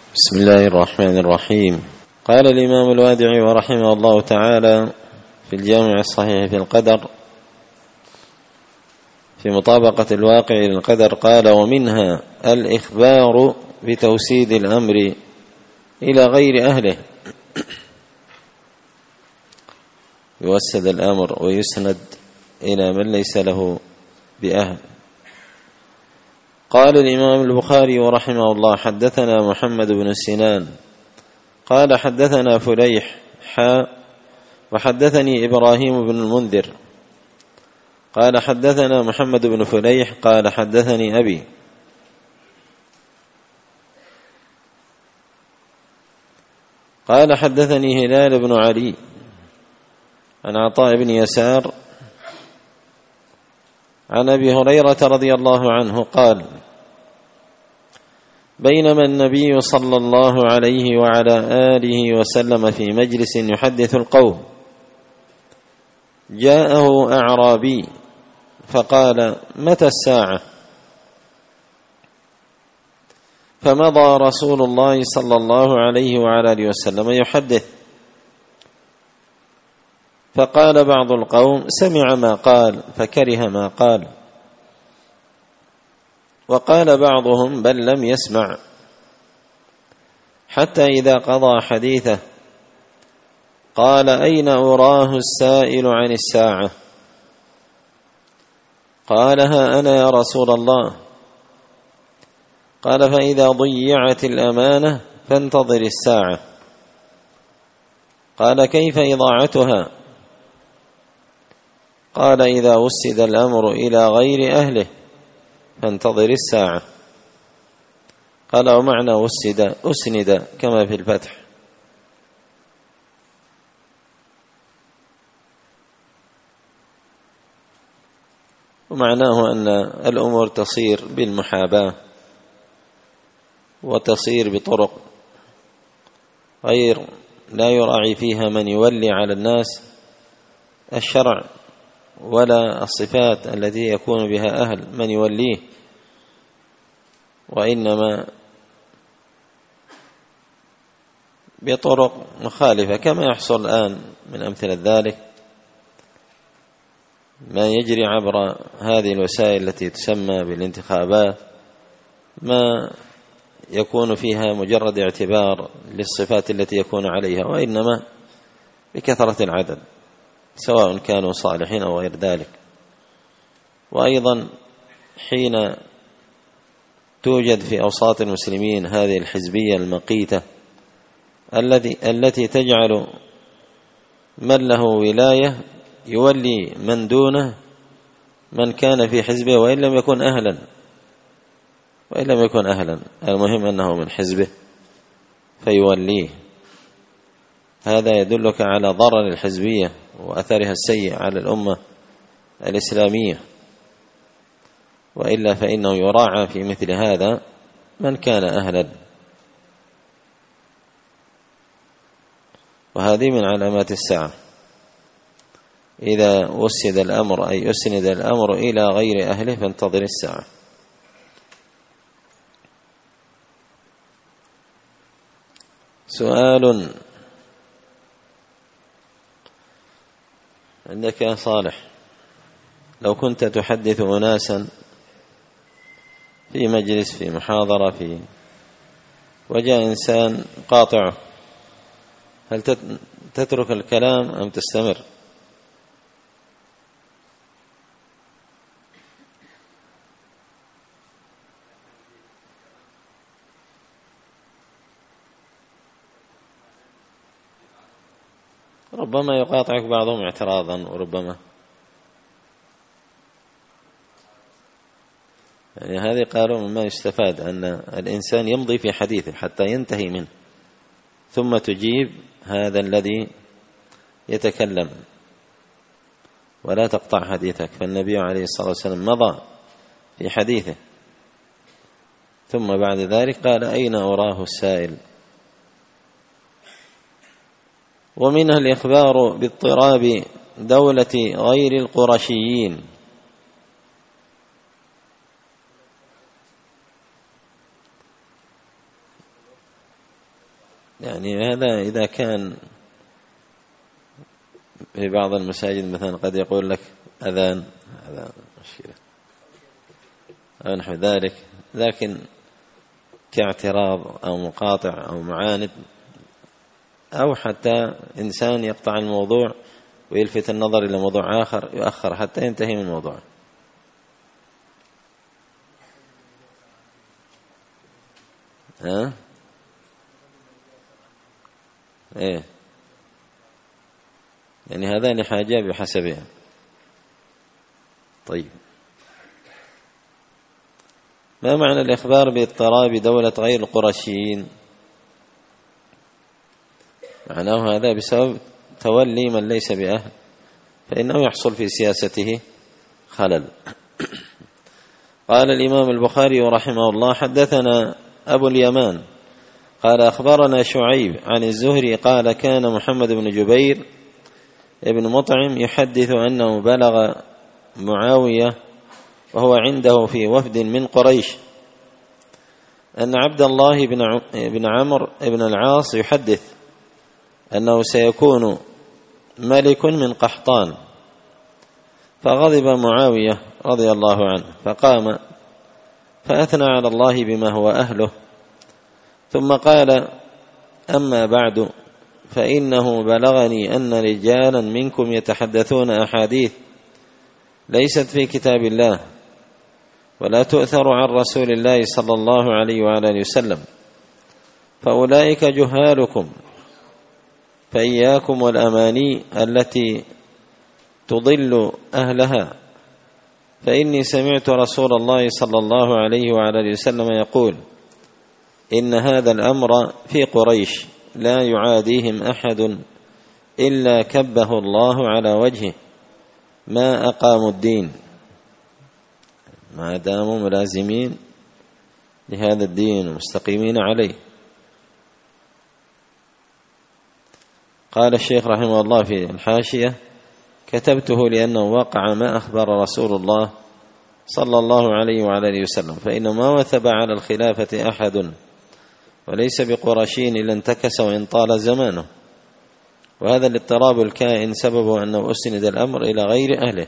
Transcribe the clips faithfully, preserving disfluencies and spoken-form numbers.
بسم الله الرحمن الرحيم. قال الإمام الوادعي ورحمه الله تعالى في الجامع الصحيح في القدر في مطابقة الواقع للقدر قال: ومنها الإخبار بتوسيد الأمر إلى غير أهله، يوسد الأمر ويسند إلى من ليس له بأهل. قال الإمام البخاري ورحمه الله: حدثنا محمد بن سنان قال حدثنا فليح حاء وحدثني إبراهيم بن المنذر قال حدثنا محمد بن فليح قال حدثني أبي قال حدثني هلال بن علي عن عطاء بن يسار عن أبي هريرة رضي الله عنه قال: بينما النبي صلى الله عليه وعلى آله وسلم في مجلس يحدث القوم جاءه أعرابي فقال: متى الساعة؟ فمضى رسول الله صلى الله عليه وعلى آله وسلم يحدث، فقال بعض القوم: سمع ما قال فكره ما قال، وقال بعضهم: بل لم يسمع، حتى إذا قضى حديثه قال: أين أراه السائل عن الساعة؟ قال: ها أنا يا رسول الله. قال: فإذا ضيعت الأمانة فانتظر الساعة. قال: كيف إضاعتها؟ قال: إذا وسد الأمر إلى غير أهله فانتظر الساعة. قال: ومعنى وسد أسند كما في الفتح. ومعناه أن الأمور تصير بالمحاباة وتصير بطرق غير لا يراعي فيها من يولي على الناس الشرع ولا الصفات التي يكون بها أهل من يوليه، وإنما بطرق مخالفة كما يحصل الآن من أمثلة ذلك ما يجري عبر هذه الوسائل التي تسمى بالانتخابات، ما يكون فيها مجرد اعتبار للصفات التي يكون عليها، وإنما بكثرة العدد سواء كانوا صالحين أو غير ذلك. وأيضا حين توجد في أوساط المسلمين هذه الحزبية المقيتة التي التي تجعل من له ولاية يولي من دونه من كان في حزبه وإن لم يكن أهلا وإن لم يكن أهلا المهم أنه من حزبه فيوليه. هذا يدلك على ضرر الحزبية وأثرها السيء على الأمة الإسلامية، وإلا فإنه يراعى في مثل هذا من كان أهلا. وهذه من علامات الساعة، إذا وسد الأمر أي أسند الأمر إلى غير أهله فانتظر الساعة. سؤال عندك يا صالح: لو كنت تحدث أناسا في مجلس في محاضرة في وجاء إنسان قاطعه، هل تترك الكلام أم تستمر؟ ربما يقاطعك بعضهم اعتراضا، وربما يعني هذه قالوا مما يستفاد أن الإنسان يمضي في حديثه حتى ينتهي منه ثم تجيب هذا الذي يتكلم ولا تقطع حديثك. فالنبي عليه الصلاة والسلام مضى في حديثه ثم بعد ذلك قال: أين أراه السائل؟ ومنها الإخبار باضطراب دولة غير القرشيين، يعني هذا إذا كان في بعض المساجد مثلا قد يقول لك أذان، هذا مشكلة أو نحو ذلك، لكن كاعتراض أو مقاطع أو معاند، أو حتى إنسان يقطع الموضوع ويلفت النظر إلى موضوع آخر يؤخر حتى ينتهي من الموضوع. ها؟ إيه، يعني هذان حاجة بحسبها. طيب، ما معنى الإخبار باضطراب دولة غير القرشيين؟ معناه هذا بسبب تولي من ليس بأهل، فإنه يحصل في سياسته خلل. قال الإمام البخاري رحمه الله: حدثنا أبو اليمان قال أخبرنا شعيب عن الزهري قال كان محمد بن جبير ابن مطعم يحدث أنه بلغ معاوية وهو عنده في وفد من قريش أن عبد الله بن عمرو بن العاص يحدث أنه سيكون ملك من قحطان، فغضب معاوية رضي الله عنه فقام فأثنى على الله بما هو أهله، ثم قال: أما بعد، فإنه بلغني أن رجالا منكم يتحدثون أحاديث ليست في كتاب الله ولا تؤثر عن رسول الله صلى الله عليه وآله وسلم، فأولئك جهالكم، فإياكم والأماني التي تضل أهلها، فإني سمعت رسول الله صلى الله عليه وآله وسلم يقول: إن هذا الأمر في قريش لا يعاديهم أحد إلا كبه الله على وجهه ما أقاموا الدين، ما داموا ملازمين لهذا الدين ومستقيمين عليه. قال الشيخ رحمه الله في الحاشية: كتبته لأنه وقع ما أخبر رسول الله صلى الله عليه وعلى آله وسلم، فإن ما وثب على الخلافة أحد وليس بقرشين إلا انتكس وإن طال زمانه، وهذا الاضطراب الكائن سببه أنه أسند الأمر إلى غير أهله.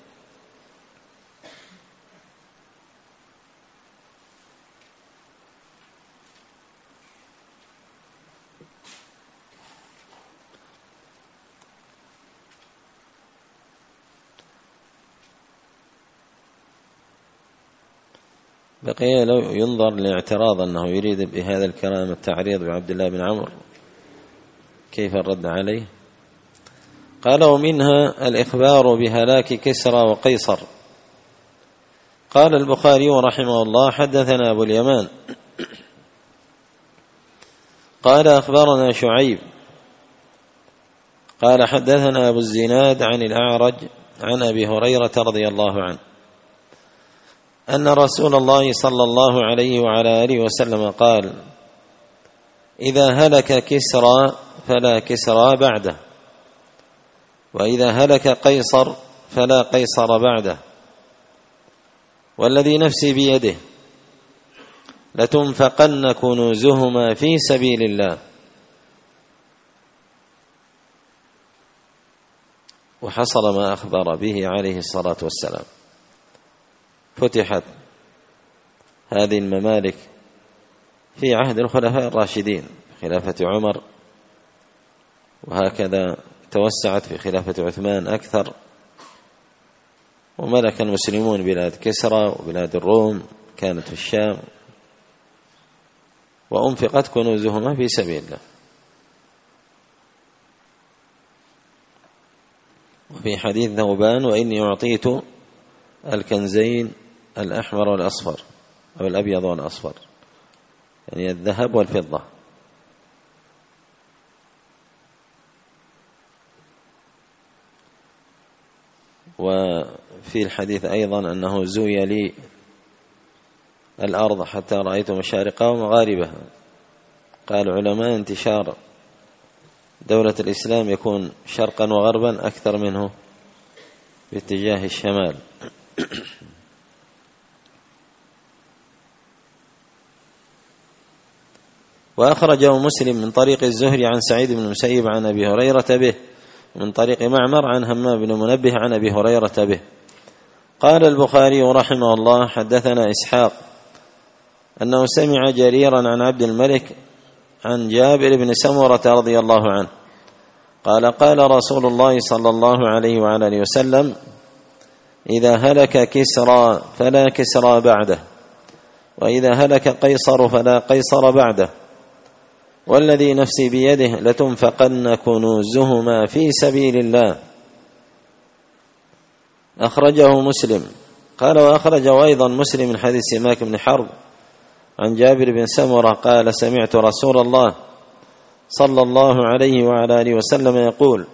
بقي لو ينظر لاعتراض أنه يريد بهذا الكلام التعريض بعبد الله بن عمرو، كيف الرد عليه؟ قال: ومنها الإخبار بهلاك كسرى وقيصر. قال البخاري رحمه الله: حدثنا أبو اليمان قال أخبرنا شعيب قال حدثنا أبو الزناد عن الأعرج عن أبي هريرة رضي الله عنه أن رسول الله صلى الله عليه وعلى آله وسلم قال: إذا هلك كسرى فلا كسرى بعده، وإذا هلك قيصر فلا قيصر بعده، والذي نفسي بيده لتنفقن كنوزهما في سبيل الله. وحصل ما أخبر به عليه الصلاة والسلام، فتحت هذه الممالك في عهد الخلفاء الراشدين، خلافة عمر، وهكذا توسعت في خلافة عثمان أكثر، وملك المسلمون بلاد كسرى وبلاد الروم كانت في الشام، وأنفقت كنوزهما في سبيل الله. وفي حديث ثوبان: وإني أعطيت الكنزين الأحمر والأصفر، أو الأبيض والأصفر، يعني الذهب والفضة. وفي الحديث أيضا أنه زوي لي الأرض حتى رأيت مشارقها ومغاربها. قال علماء: انتشار دولة الإسلام يكون شرقا وغربا أكثر منه باتجاه الشمال. وأخرجه مسلم من طريق الزهري عن سعيد بن المسيب عن أبي هريرة به، من طريق معمر عن همام بن منبه عن أبي هريرة به. قال البخاري رحمه الله: حدثنا إسحاق أنه سمع جريرا عن عبد الملك عن جابر بن سمرة رضي الله عنه قال: قال رسول الله صلى الله عليه وعلى آله وسلم: إذا هلك كسرى فلا كسرى بعده، وإذا هلك قيصر فلا قيصر بعده، والذي نفسي بيده لتنفقن كنوزهما في سبيل الله. أخرجه مسلم. قال: وأخرجه أيضا مسلم من حديث سماك بن حرب عن جابر بن سمرة قال: سمعت رسول الله صلى الله عليه وعلى آله وسلم يقول: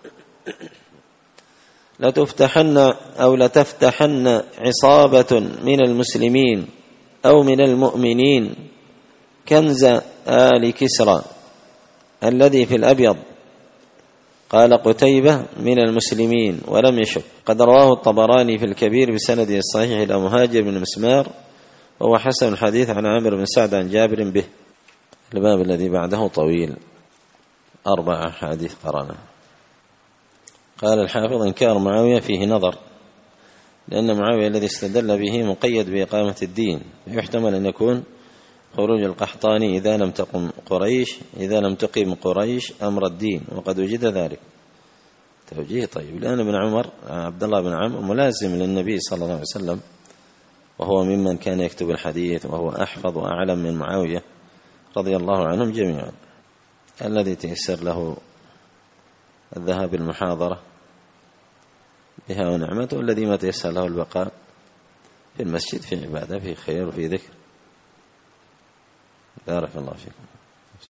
لتفتحن أو لتفتحن عصابة من المسلمين أو من المؤمنين كنز آل كسرى الذي في الأبيض. قال قتيبة: من المسلمين، ولم يشك. قد رواه الطبراني في الكبير بسنده الصحيح إلى مهاجر بن مسمار، وهو حسن الحديث عن عامر بن سعد عن جابر به. الباب الذي بعده طويل، أربع أحاديث قرأنا. قال الحافظ: إنكار معاوية فيه نظر، لأن معاوية الذي استدل به مقيد بإقامة الدين، يحتمل أن يكون خروج القحطاني إذا لم تقم قريش إذا لم تقيم قريش أمر الدين، وقد وجد ذلك توجيه. طيب، لأن ابن عمر عبد الله بن عمرو ملازم للنبي صلى الله عليه وسلم، وهو ممن كان يكتب الحديث، وهو أحفظ وأعلم من معاوية رضي الله عنهم جميعا. الذي تيسر له الذهاب المحاضرة بها ونعمته، والذي ما تيسر له البقاء في المسجد في عبادة في خير وفي ذكر. بارك الله فيكم.